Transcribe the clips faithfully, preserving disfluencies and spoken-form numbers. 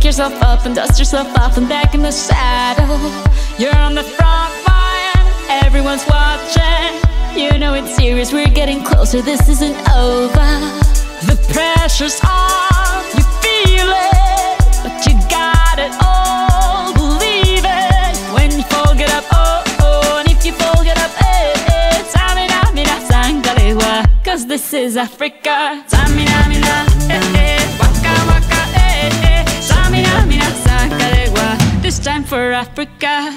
yourself up and dust yourself off and back in the saddle. You're on the front line, everyone's watching. You know it's serious, we're getting closer, this isn't over. The pressure's on, you feel it, but you got it all, believe it. When you fall, get up, oh, oh, and if you fall, get up, eh, eh. Samina, mina, sangalewa, cause this is Africa. Samina, mina, eh, eh, waka, waka, eh, eh. Samina, mina, sangalewa, this time for Africa.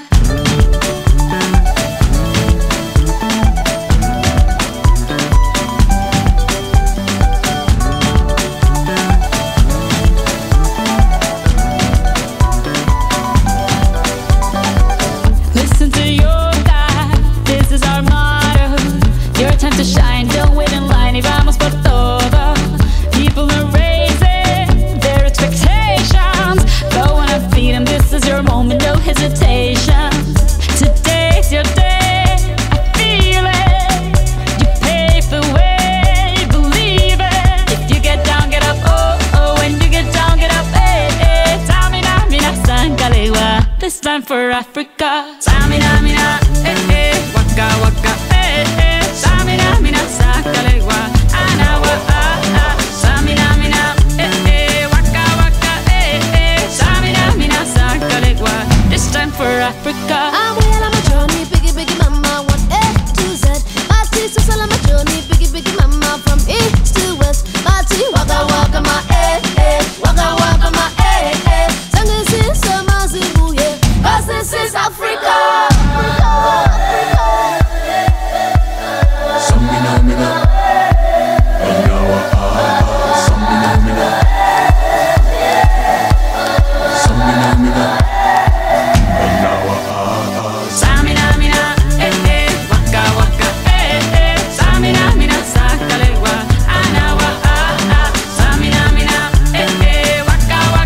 Time to shine, don't wait in line, y vamos por todo. People are raising their expectations. Go on and feed them, this is your moment, no hesitation. Today's your day, I feel it. You pave the way, believe it. If you get down, get up, oh, oh. When you get down, get up, eh, eh. Samina, mina, sangalewa, this time for Africa. Samina, mina, eh, eh. Waka, waka, eh, eh. Samina, mina, sangalewa, anawa, ah, ah. Samina, mina, eh, eh. Waka, waka, eh, eh. Samina, mina, sangalewa, this time for Africa. I'm well on my journey, biggie, biggie mama, one A to Z. My teeth are on my journey, biggie, biggie mama, from east to west. My teeth, waka, waka, my eh, eh. Waka, waka, my eh, eh. Sangin' sin, sama, zibu, yeah. Cause this is Africa.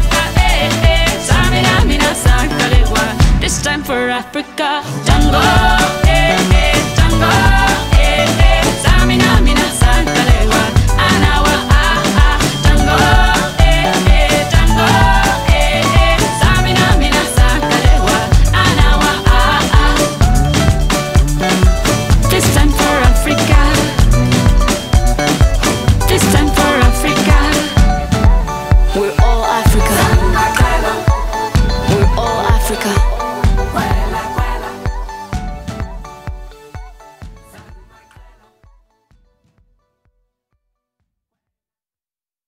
For Africa, jungle.